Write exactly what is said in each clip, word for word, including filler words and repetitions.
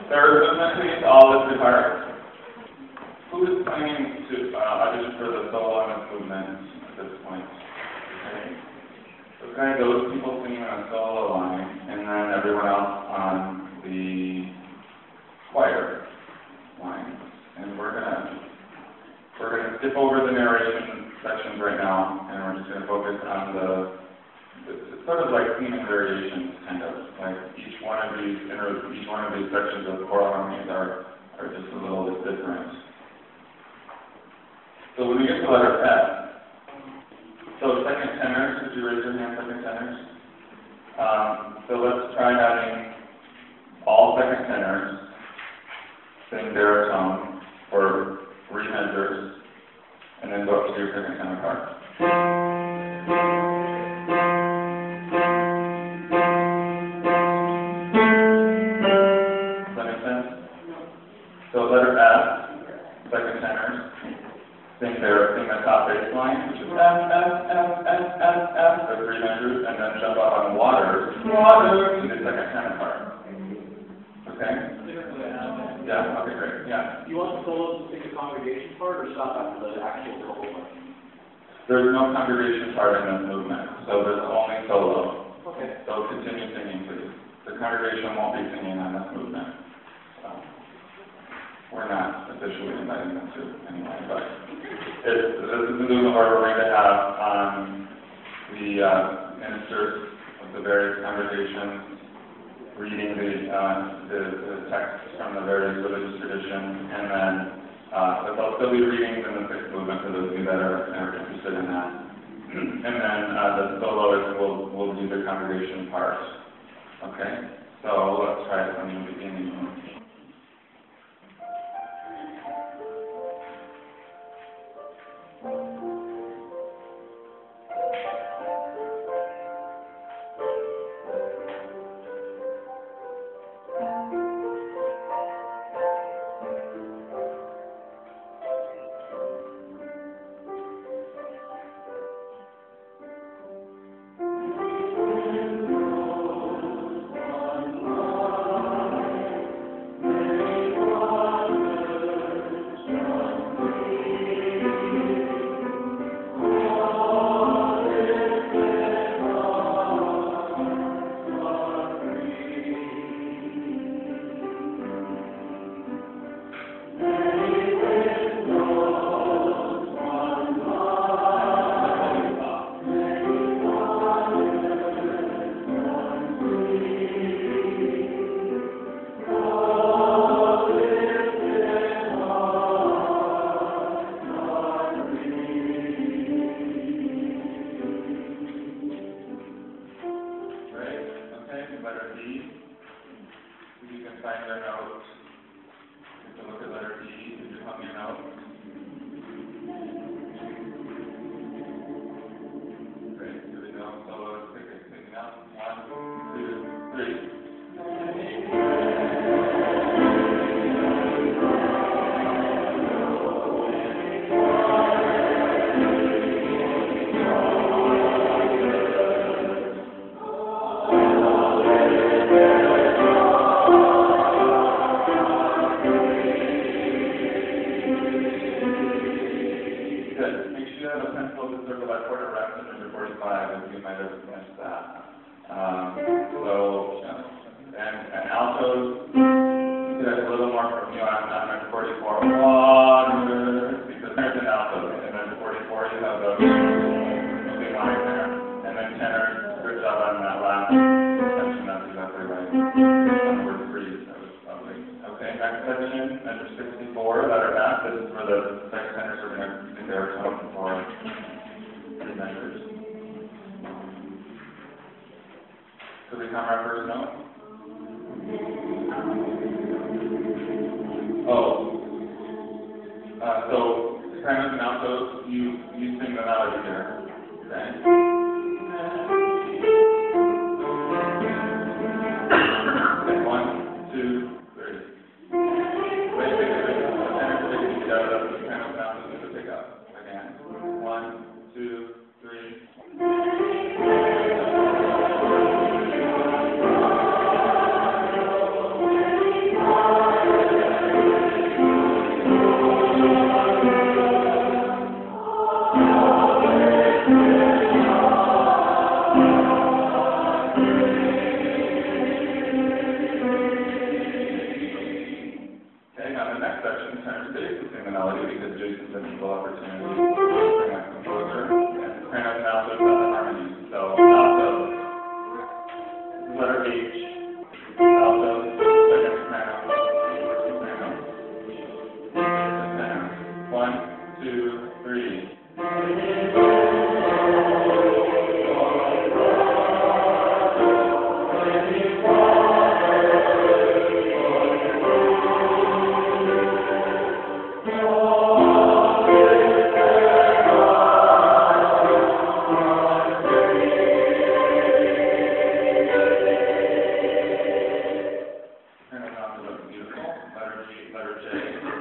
Third movement, please, all lifted heart. Who is planning to uh, audition for the solo on this movement at this point? Okay. Okay, those people singing on a solo line, and then everyone else on the choir line. And we're gonna we're gonna skip over the narration sections right now, and we're just gonna focus on the it's sort of like theme and variations, kind of like each one of these each one of these sections of choral harmonies are are just a little bit different. So when we get to letter F, so second tenors, could you raise your hand, second tenors? Um, so let's try having all second tenors sing baritone for three measures, and then go up to your second tenor part. Does that make sense? So letter F, second tenors. Sing their sing the top bass line, which is F, F, F, F, F, F, for three measures, and then jump up on waters, water, to the second tenor part. Okay? Yeah, okay, great. Yeah. You want the solos to sing the congregation part, or stop after the actual solo part? There's no congregation part in this movement, so there's only solo. Okay. So continue singing, please. The congregation won't be singing on this movement. So we're not officially inviting them to anyway, but It's, this is the movement where we're going to have um, the uh, ministers of the various congregations reading the, uh, the, the texts from the various religious traditions, and then uh, but they'll still be reading in the sixth movement for those of you that are, are interested in that. And then uh, the soloist will, will do the congregation part. Okay? So let's try it from the beginning. Letter D. You can find your notes. You can look at letter D. Did you hum your notes? Great. Here we go. Solo is picking, picking up. One, two, three. Um, so, and, and altos, you get a little more from you on, on number forty-four. Water, because there's an alto, and then forty-four you have the moving line there, and then tenor, good job on that last section, that's exactly right. Number three, that was lovely. Okay, next section, number sixty-four, letter F, this is for the sex tenors, we're going to do baritone for three measures. So we come our first note. Oh. Uh, so, kind of an alto, you, you sing the melody here. Okay? Okay, one, two, three. Wait, wait, wait. The tenor sticking together, the kind of sound is going to pick up. Again. One, two, three. letter G, letter J.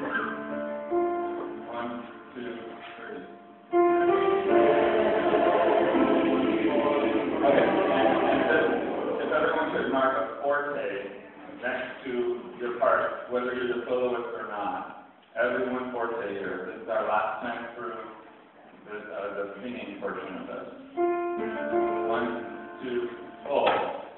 One, two, three. Okay, and if, if everyone could mark a forte next to your part, whether you're the soloist or not, everyone forte here. This is our last time through the, uh, the singing portion of this. One, two, full.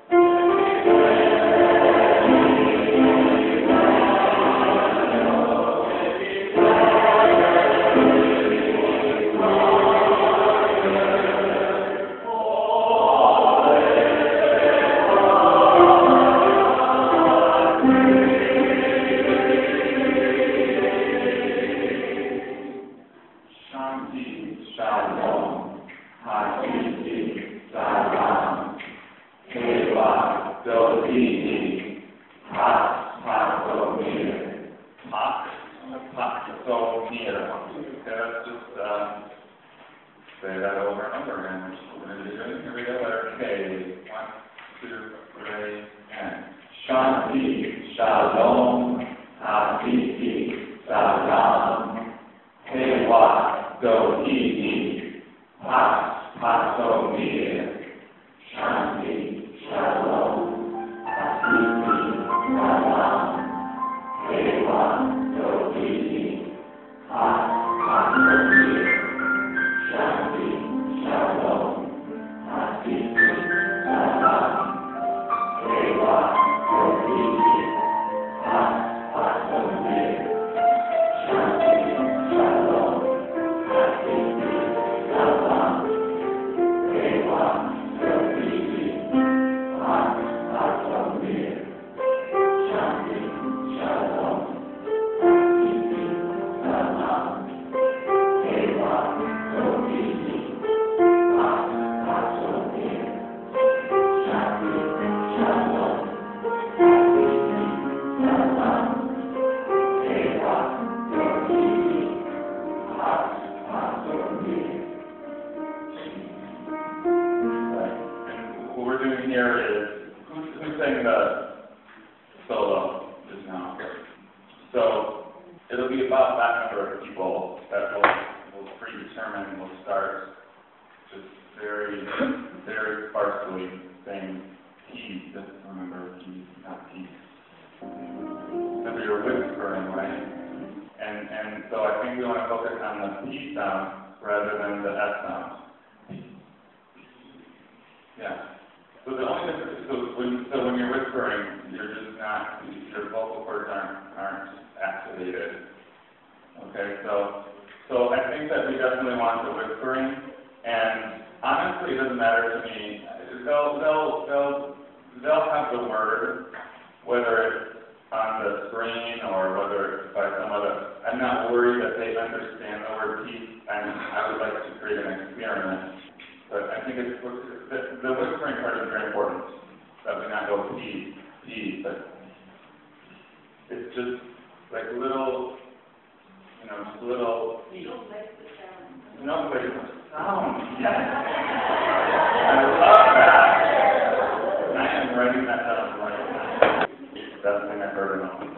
Shalom, Hakiti, Salam, Keva, Dodini, Pak, Pakomir, Pak, Pakomir. Okay, let's just um, say that over and over again. We're going to do it. Here we go. Letter K. One, two, three, and Shanti, Shalom, Hakiti, Salam, Keva. Do Iti, Pas, Pasomir, Shanti, Shalom, Asiti, Salam, Keva, Do Iti, Pas, Pasomir, Shanti, Shalom, Asiti, Salam, Keva, Do Iti, Pas, Pasomir, Shanti, Shalom. Here is, who's, who's saying the solo just now? So, it'll be about that number of people that will, will predetermine, will start just very, very sparsely saying keys. Just remember keys, not keys. Remember you're whispering, right? And, and so I think we want to focus on the P sound rather than the S sound. Yeah. So the only difference, so when, so when you're whispering, you're just not, your vocal cords aren't, aren't activated. Okay, so, so I think that we definitely want the whispering, and honestly, it doesn't matter to me. They'll, they'll, they'll, they'll have the word, whether it's on the screen or whether it's by some other. I'm not worried that they understand the word peace, and I would like to create an experiment. But I think it's, the, the whispering part is very important, that we not go P, P, but it's just like little, you know, just little. You don't like the sound. No, but it's a sound, yes. I love that. I am writing that down right now. That's the thing I've heard enough.